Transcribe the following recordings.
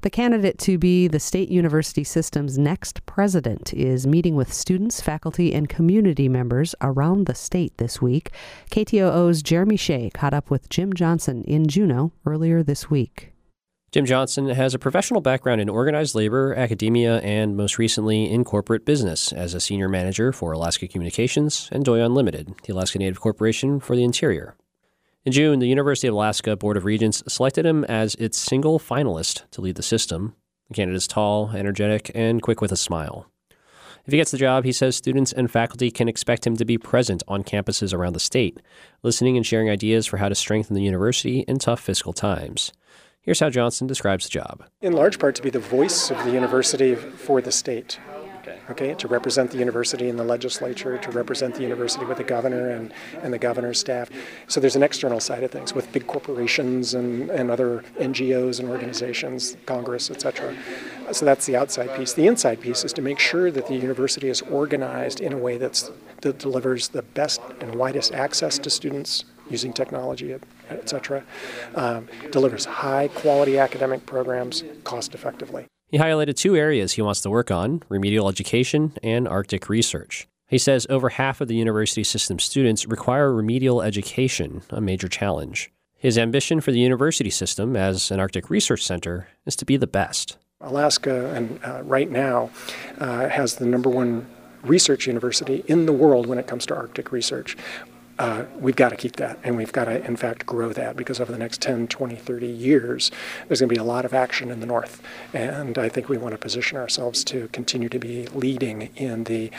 The candidate to be the state university system's next president is meeting with students, faculty, and community members around the state this week. KTOO's Jeremy Shea caught up with Jim Johnson in Juneau earlier this week. Jim Johnson has a professional background in organized labor, academia, and most recently in corporate business as a senior manager for Alaska Communications and Doi Unlimited, the Alaska Native Corporation for the Interior. In June, the University of Alaska Board of Regents selected him as its single finalist to lead the system. The candidate is tall, energetic, and quick with a smile. If he gets the job, he says students and faculty can expect him to be present on campuses around the state, listening and sharing ideas for how to strengthen the university in tough fiscal times. Here's how Johnson describes the job. In large part, to be the voice of the university for the state. Okay, to represent the university in the legislature, to represent the university with the governor and the governor's staff. So there's an external side of things with big corporations and other NGOs and organizations, Congress, etc. So that's the outside piece. The inside piece is to make sure that the university is organized in a way that delivers the best and widest access to students using technology, etc. Delivers high-quality academic programs cost-effectively. He highlighted two areas he wants to work on: remedial education and Arctic research. He says over half of the university system students require remedial education, a major challenge. His ambition for the university system as an Arctic research center is to be the best. Alaska, and right now, has the number one research university in the world when it comes to Arctic research. We've got to keep that, and we've got to, in fact, grow that, because over the next 10, 20, 30 years, there's going to be a lot of action in the North. And I think we want to position ourselves to continue to be leading in the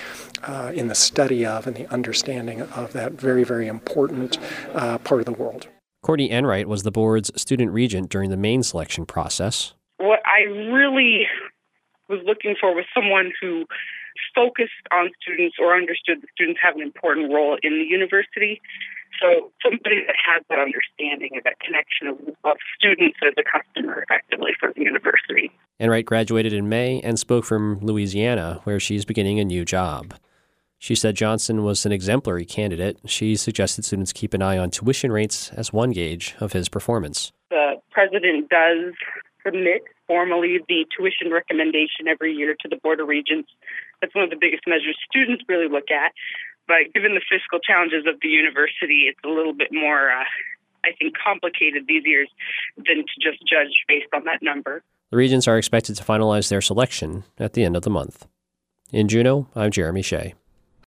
study of and the understanding of that very, very important part of the world. Courtney Enright was the board's student regent during the main selection process. What I really was looking for was someone who focused on students or understood that students have an important role in the university. So somebody that has that understanding of that connection of students as a customer effectively for the university. Enright graduated in May and spoke from Louisiana, where she's beginning a new job. She said Johnson was an exemplary candidate. She suggested students keep an eye on tuition rates as one gauge of his performance. The president does submit formally the tuition recommendation every year to the Board of Regents. That's one of the biggest measures students really look at. But given the fiscal challenges of the university, it's a little bit more, I think, complicated these years than to just judge based on that number. The Regents are expected to finalize their selection at the end of the month. In Juneau, I'm Jeremy Shea.